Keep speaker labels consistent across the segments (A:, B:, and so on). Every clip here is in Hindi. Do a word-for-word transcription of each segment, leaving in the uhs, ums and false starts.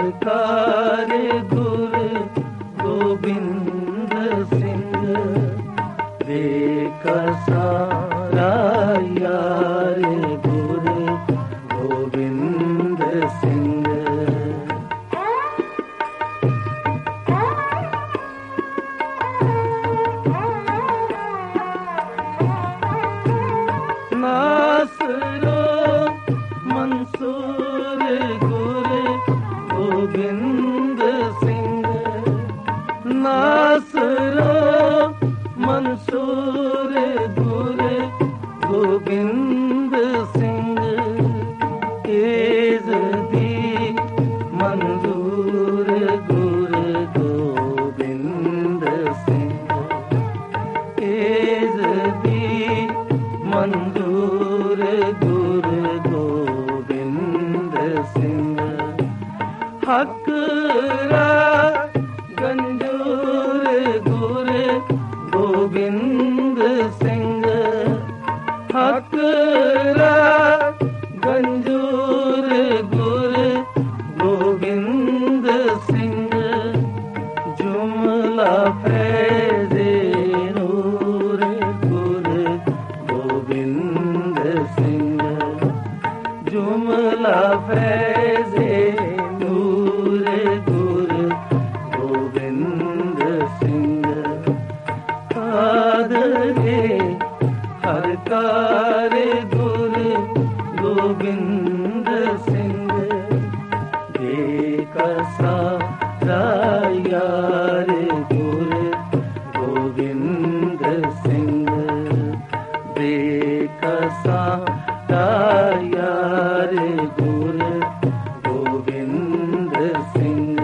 A: कार गुरु गोविंद सिंह बेकसारा यार गुरु गोविंद सिंह। नासरो मंसूर गुरु गोविंद सिंह, नासरो मंसूर गुरु गोविंद सिंह। एज दी मंजूर गुरु गोविंद सिंह, एज दी मंजूर गुरु गोविंद सिंह। हक रा गंजूर गुरु गोविंद सिंह, हक रा गंजूर गुरु गोविंद सिंह। जुमला फैज़े नूर गुरु गोविंद सिंह, जुमला फैज़े नूर गुरु गोविंद सिंह। कादरे हर कार गुरु गोविंद सिंह बेकसारा यार गुरु गोविंद सिंह, बेकसारा यार गुरु गोविंद सिंह।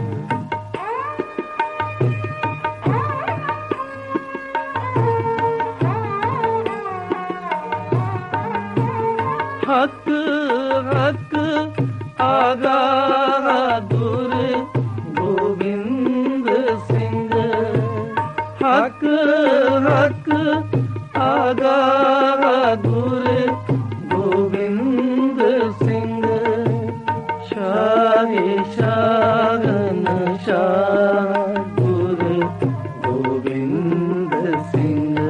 A: हक हक आगा गुरु गोविंद सिंह, हक हक आगा गुरु गोविंद सिंह। शाह शागन शाह गुरु गोविंद सिंह,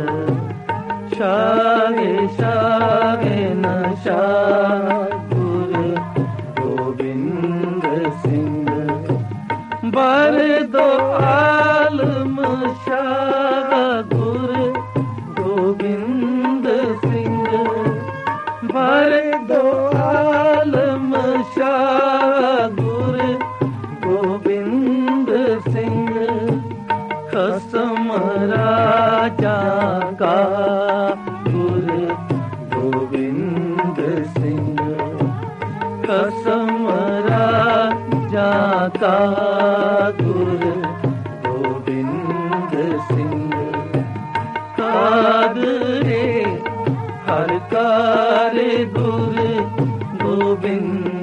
A: शाह शागन शाह गुरु गोविंद सिंह। बर दो आलम शाह गुरु गोविंद सिंह, बर दो आलम शाह गुरु गोविंद सिंह। खसम राजा का गुरु गोविंद सिंह, खसम राजा का गुरु गोविंद सिंह। कादरे हर कार गुरु गोविंद